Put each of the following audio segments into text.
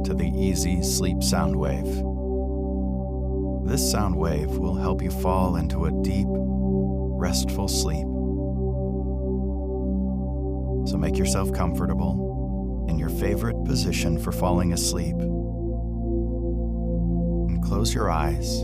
to the Easy Sleep Sound Wave. This sound wave will help you fall into a deep, restful sleep. So make yourself comfortable in your favorite position for falling asleep. And close your eyes.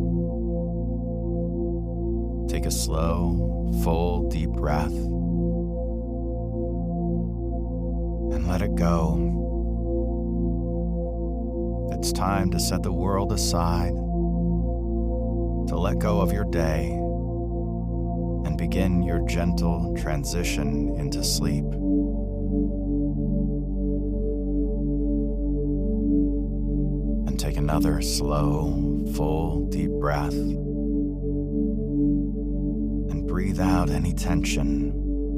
Take a slow, full, deep breath. And let it go. It's time to set the world aside, to let go of your day, and begin your gentle transition into sleep. And take another slow, full, deep breath. And breathe out any tension.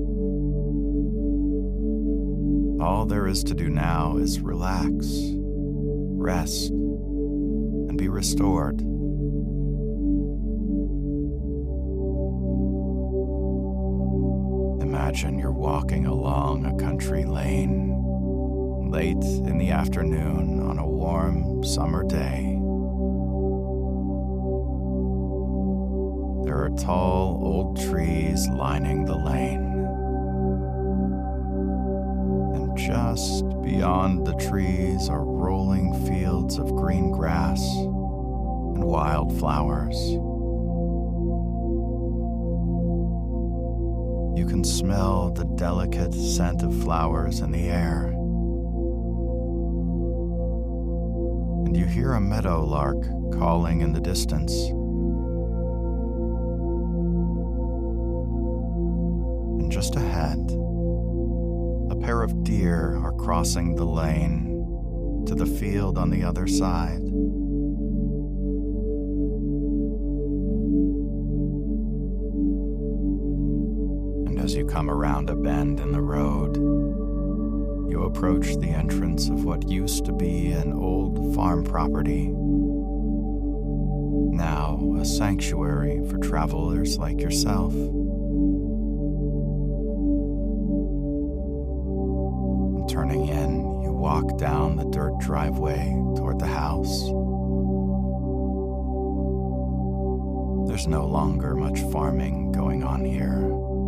All there is to do now is relax, rest, and be restored. Imagine you're walking along a country lane, late in the afternoon on a warm summer day. There are tall old trees lining the lane. And just beyond the trees are rolling fields of green grass and wildflowers. You can smell the delicate scent of flowers in the air. And you hear a meadowlark calling in the distance. And just ahead, a pair of deer are crossing the lane to the field on the other side. As you come around a bend in the road, you approach the entrance of what used to be an old farm property, now a sanctuary for travelers like yourself. And turning in, you walk down the dirt driveway toward the house. There's no longer much farming going on here.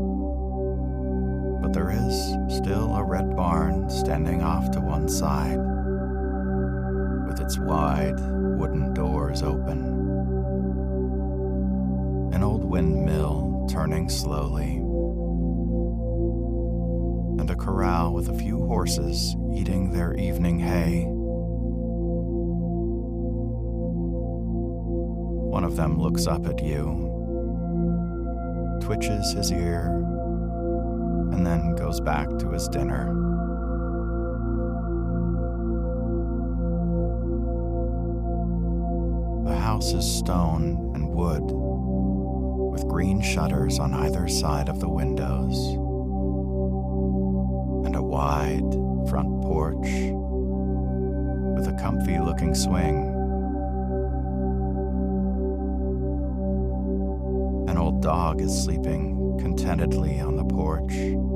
But there is still a red barn standing off to one side, with its wide wooden doors open. An old windmill turning slowly, and a corral with a few horses eating their evening hay. One of them looks up at you, twitches his ear, and then goes back to his dinner. The house is stone and wood, with green shutters on either side of the windows, and a wide front porch with a comfy-looking swing. An old dog is sleeping contentedly on the porch,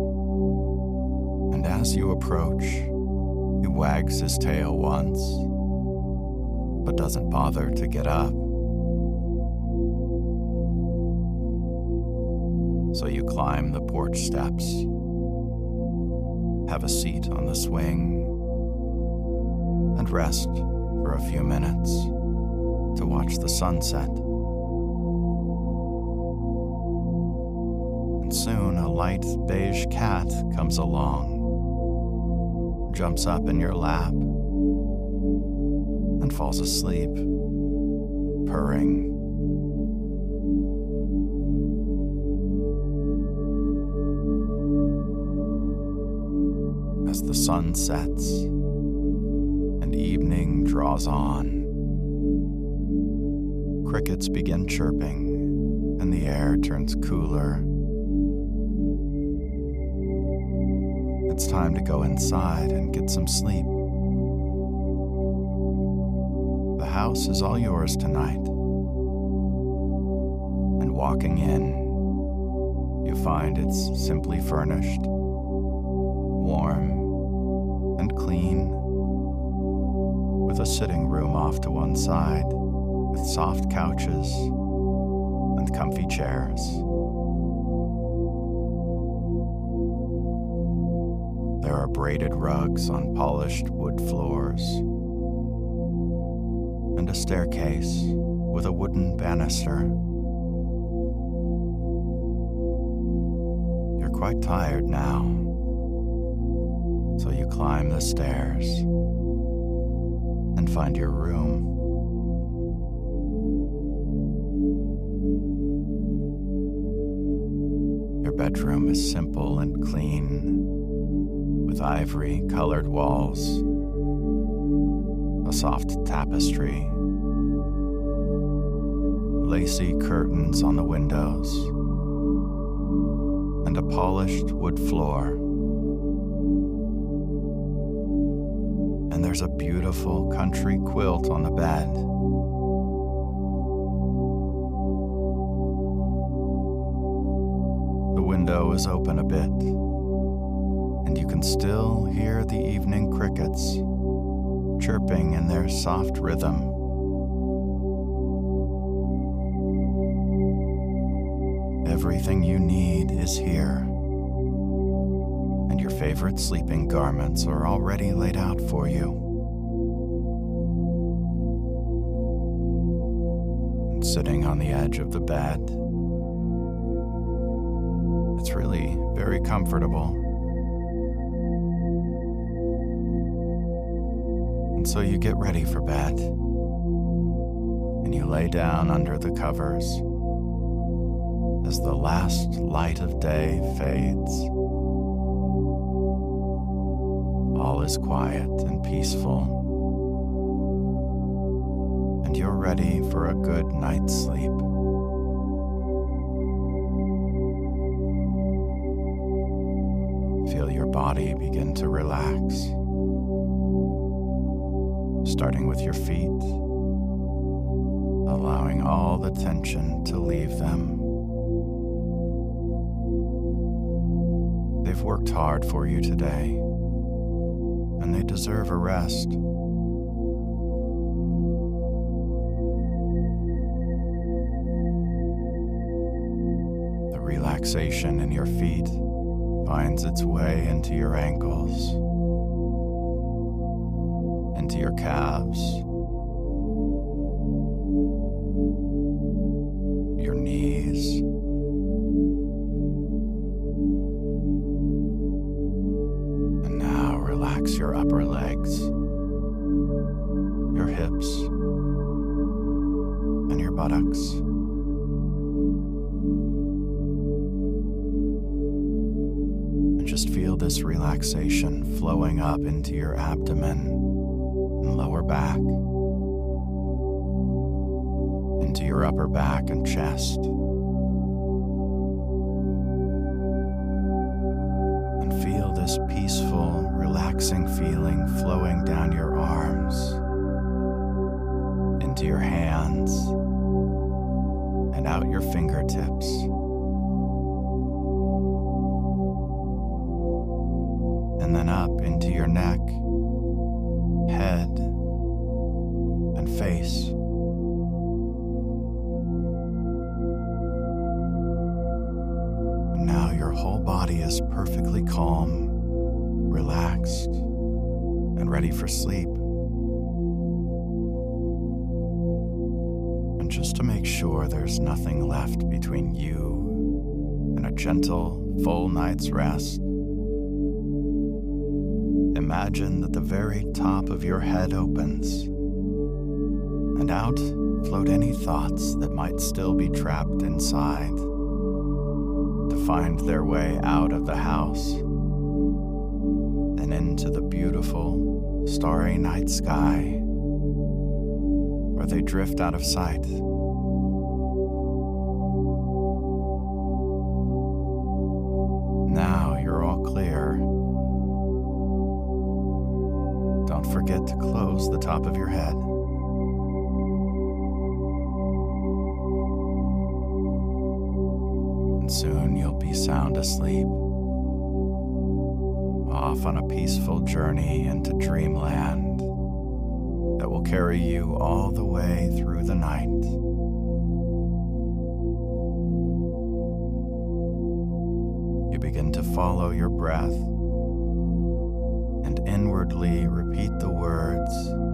and as you approach, he wags his tail once, but doesn't bother to get up. So you climb the porch steps, have a seat on the swing, and rest for a few minutes to watch the sunset. Soon a light beige cat comes along, jumps up in your lap, and falls asleep, purring. As the sun sets and evening draws on, crickets begin chirping and the air turns cooler. It's time to go inside and get some sleep. The house is all yours tonight. And walking in, you find it's simply furnished, warm and clean, the sitting room off to one side with soft couches and comfy chairs. There are braided rugs on polished wood floors and a staircase with a wooden banister. You're quite tired now, so you climb the stairs and find your room. Your bedroom is simple and clean, with ivory-colored walls, a soft tapestry, lacy curtains on the windows, and a polished wood floor. And there's a beautiful country quilt on the bed. The window is open a bit, and you can still hear the evening crickets chirping in their soft rhythm. Everything you need is here, and your favorite sleeping garments are already laid out for you. And sitting on the edge of the bed, it's really very comfortable. And so you get ready for bed, and you lay down under the covers as the last light of day fades. All is quiet and peaceful, and you're ready for a good night's sleep. Feel your body begin to relax, starting with your feet, allowing all the tension to leave them. They've worked hard for you today, and they deserve a rest. The relaxation in your feet finds its way into your ankles, into your calves, your knees, and now relax your upper legs, your hips, and your buttocks. And just feel this relaxation flowing up into your abdomen and lower back, into your upper back and chest, and feel this peaceful, relaxing feeling flowing down your arms, into your hands, and out your fingertips. And then up into your neck, head, and face. And now your whole body is perfectly calm, relaxed, and ready for sleep. And just to make sure there's nothing left between you and a gentle, full night's rest, imagine that the very top of your head opens, and out float any thoughts that might still be trapped inside, to find their way out of the house and into the beautiful, starry night sky, where they drift out of sight. Now you're all clear. Don't forget to close the top of your head. And soon you'll be sound asleep, off on a peaceful journey into dreamland that will will carry you all the way through the night. You begin to follow your breath and inwardly repeat the words,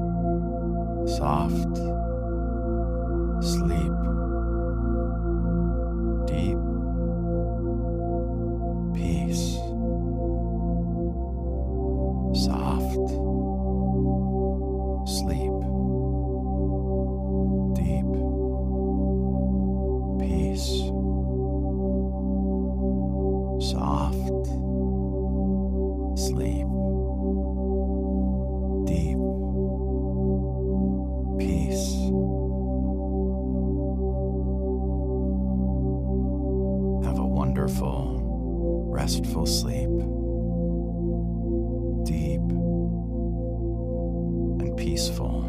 soft, sleep, deep, peace, soft, sleep, deep, peace, soft, sleep, deep, peace. Have a wonderful, restful sleep, deep and peaceful.